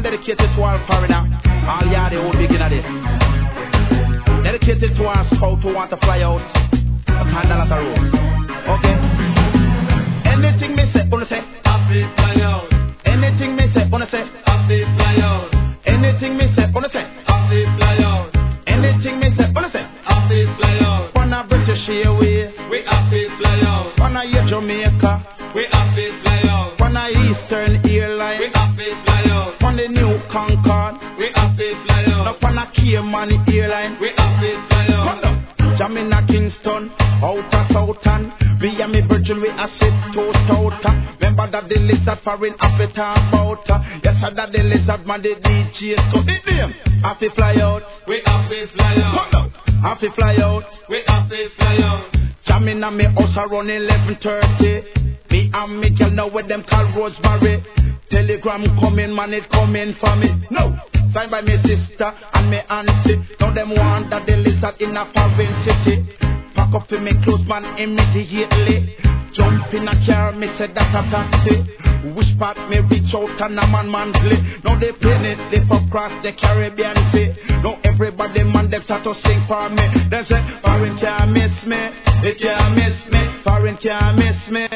one dedicated to all foreigner. All y'all the old beginner this. Dedicated to our scout who want to fly out a $10 a road. Okay. Anything me say, wanna say, happy fly out. anything me say, wanna say, Happy fly out. anything me say, wanna say, Happy fly out. anything me say, wanna say, Happy fly out. wanna British Airways, We happy fly out. wanna your Jamaica, We happy fly out. wanna Eastern We Airline, happy fly out. wanna New Concorde, We happy fly no out. wanna Cayman Airline. We happy fly out. Jamina Kingston, out of Southern. We and me Virgin, we a sit to Stoughton. Remember that the lizard foreign after talk about. Yes, I that the lizard man the DJ. So it them, have to fly out. We happy fly out. Have to fly out. We happy fly out. Jamina me house around 11:30. Me and me girl know where them call Rosemary. Telegram coming, man, it coming for me. No, signed by me sister and me auntie. Now them want that the lizard in a foreign city. Pack up for me clothes, man, immediately. Jump in a car, me said that's a taxi. Wish part me reach out and a man monthly. Now they plane it, they for cross the Caribbean Sea. Now everybody man, they start to sing for me. They say, foreign can't miss me, it can't miss me, foreign can't miss me.